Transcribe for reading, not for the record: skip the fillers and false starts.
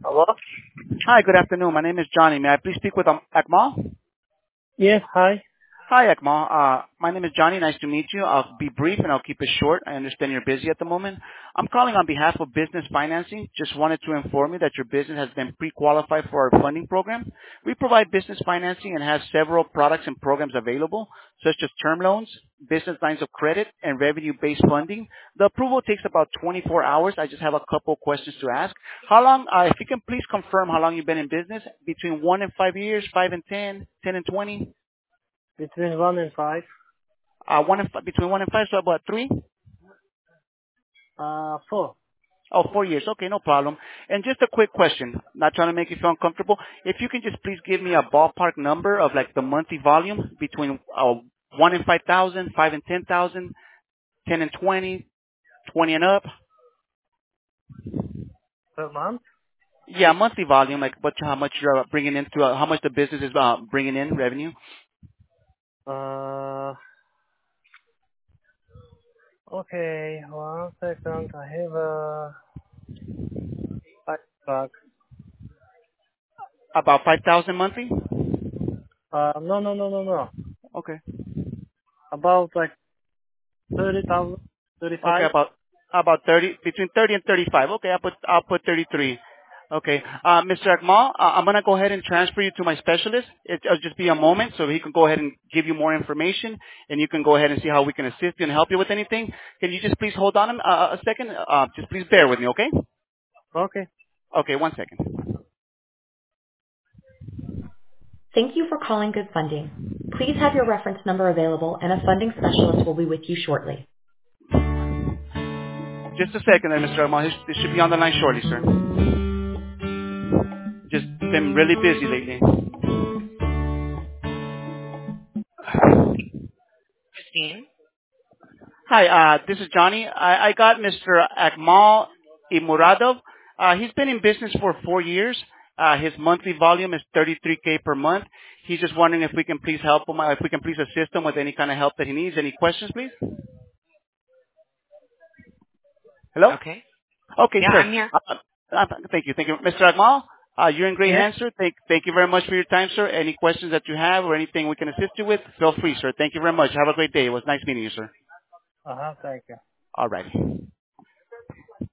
Hello? Hi, good afternoon. My name is Johnny. May I please speak with Akmal? Yes, hi. Hi, Akmal. My name is Johnny. Nice to meet you. I'll be brief and I'll keep it short. I understand you're busy at the moment. I'm calling on behalf of Business Financing. Just wanted to inform you that your business has been pre-qualified for our funding program. We provide business financing and have several products and programs available, such as term loans, business lines of credit, and revenue-based funding. The approval takes about 24 hours. I just have a couple questions to ask. How long, if you can please confirm how long you've been in business, between 1 and 5 years, 5 and 10, 10 and 20? Between 1 and 5. Between 1 and 5, so about 3? 4. Oh, 4 years. Okay, no problem. And just a quick question, not trying to make you feel uncomfortable. If you can just please give me a ballpark number of like the monthly volume between 1 and 5,000, 5 and 10,000, 10 and 20, 20 and up. Per month? Yeah, monthly volume, like how much you're bringing into, how much the business is bringing in revenue. Uh, okay, 1 second. I have a 5 bucks. About 5,000 monthly. No. Okay. About like 30,000, Okay, 35. about 30, between 30 and 35. Okay, I'll put 33. Okay, Mr. Akmal, I'm gonna go ahead and transfer you to my specialist. It'll just be a moment, so he can go ahead and give you more information, and you can go ahead and see how we can assist you and help you with anything. Can you just please hold on a second? Just please bear with me, okay? Okay. Okay, 1 second. Thank you for calling Good Funding. Please have your reference number available, and a funding specialist will be with you shortly. Just a second there, Mr. Akmal. This should be on the line shortly, sir. Just been really busy lately. Christine? Hi, this is Johnny. I got Mr. Akmal Imuradov. He's been in business for 4 years. His monthly volume is 33K per month. He's just wondering if we can please help him, if we can please assist him with any kind of help that he needs. Any questions, please? Hello? Okay. Okay, Yeah, sir. I'm here. Thank you. Thank you. Mr. Akmal, you're in great Yes. hands, sir. Thank you very much for your time, sir. Any questions that you have or anything we can assist you with, feel free, sir. Thank you very much. Have a great day. It was nice meeting you, sir. Thank you. All righty.